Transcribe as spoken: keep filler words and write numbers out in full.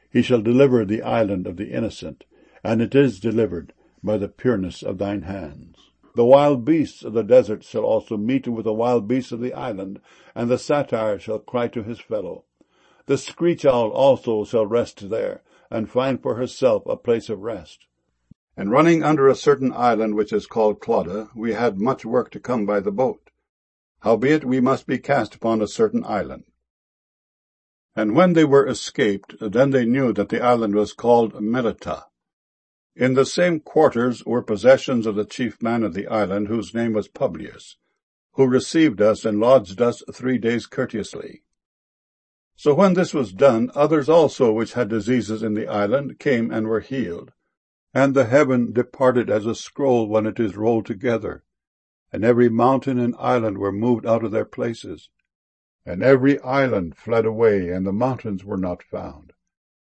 He shall deliver the island of the innocent, and it is delivered by the pureness of thine hands. The wild beasts of the desert shall also meet with the wild beasts of the island, and the satyr shall cry to his fellow. The screech owl also shall rest there, and find for herself a place of rest. And running under a certain island which is called Clauda, we had much work to come by the boat. Howbeit we must be cast upon a certain island. And when they were escaped, then they knew that the island was called Melita. In the same quarters were possessions of the chief man of the island, whose name was Publius, who received us and lodged us three days courteously. So when this was done, others also which had diseases in the island came and were healed. And the heaven departed as a scroll when it is rolled together, and every mountain and island were moved out of their places. And every island fled away, and the mountains were not found.